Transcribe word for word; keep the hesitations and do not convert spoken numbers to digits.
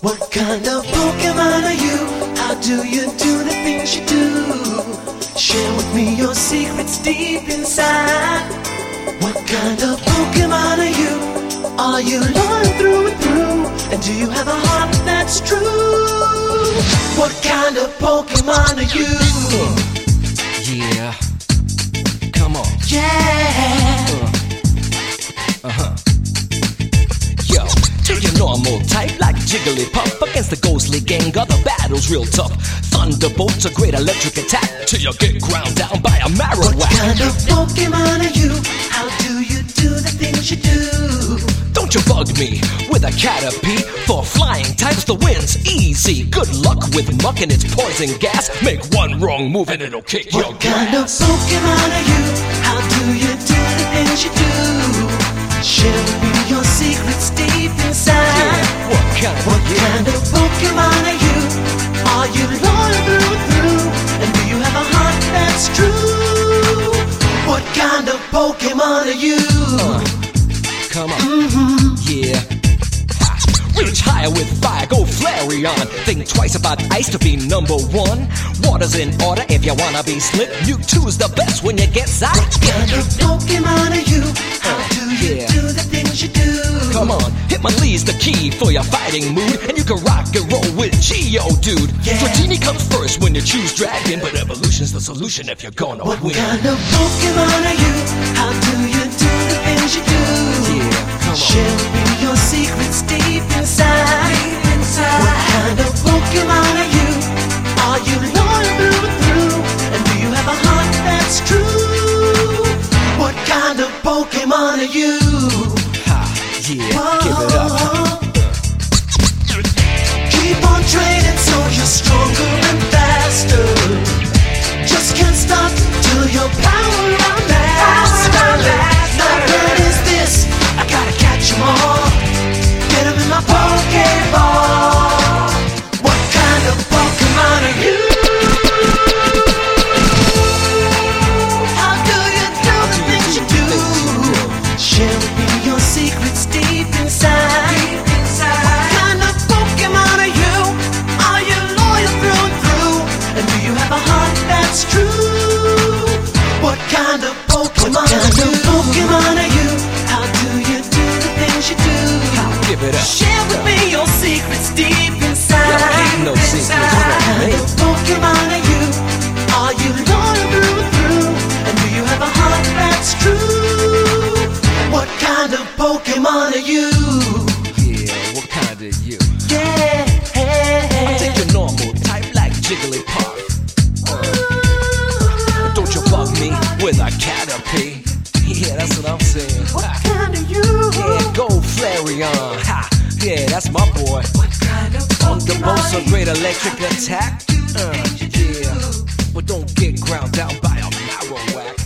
What kind of Pokemon are you? How do you do the things you do? Share with me your secrets deep inside. What kind of Pokemon are you? Are you loyal through and through? And do you have a heart that's true? What kind of Pokemon are you? Yeah. Come on. Yeah. Uh, uh-huh. Yo, take your normal type like Jigglypuff against the ghostly Gengar. The battle's real tough. Thunderbolt's a great electric attack till you get ground down by a Marowak. What kind of Pokemon are you? How do you do the things you do? Don't you bug me with a Caterpie. For flying types, the win's easy. Good luck with muck and its poison gas. Make one wrong move and it'll kick your What grass. kind of Pokemon are you? How do you do the things you do? Share with me your secrets deep inside. Yeah, what kind of, What yeah. kind of Pokemon are you? Are you loyal through and through? And do you have a heart that's true? What kind of Pokemon are you? Uh, come on. Mm-hmm. Yeah. Ha. Reach higher with fire, go Flareon. Think twice about ice to be number one. Water's in order if you wanna be slick. Mewtwo's the best when you get zapped. What kind of Pokemon are you? How do you yeah. do the things you do? Come on, Hitmonlee's the key for your fighting mood. And you can rock and roll with Geo, dude. Yeah. Dratini comes first when you choose Dragon, but evolution's the solution if you're gonna What win. kind of Pokemon are you? How do you do the things you do? Yeah, come on. Share with me your secrets deep inside. Deep inside. What kind of Pokemon are you? Are you loyal through and through? And do you have a heart that's true? What kind of Pokemon are you? Ha, yeah, Whoa. give it up. Keep on training so you're stronger and faster. Just can't stop till your power on master. Now what is this? I gotta catch 'em all. Get 'em in my Pokeball. What kind of Pokemon are you? How do you do the things you do? Share with me your secrets deep inside. What kind of Pokemon are you? Are you loyal through and through? And do you have a heart that's true? What kind of Pokemon, what kind of Pokemon are you? How do you do the things you do? Give it up. Share with me your secrets deep inside. Yo, keep no secrets What from kind me. of Pokemon are you? Are you loyal through and through? And do you have a heart that's true? What kind of Pokemon are you? Yeah, what kind are you? Yeah. I take your normal type like Jigglypuff. Uh, don't you bug me with a Caterpie. Yeah, that's what I'm saying. What Ha. kind are you? Yeah, go Flareon. Ha. Yeah, that's my boy. What kind of Thunderbolt's a Pokemon great electric attack. Uh, yeah, but don't get ground down by a Marowak.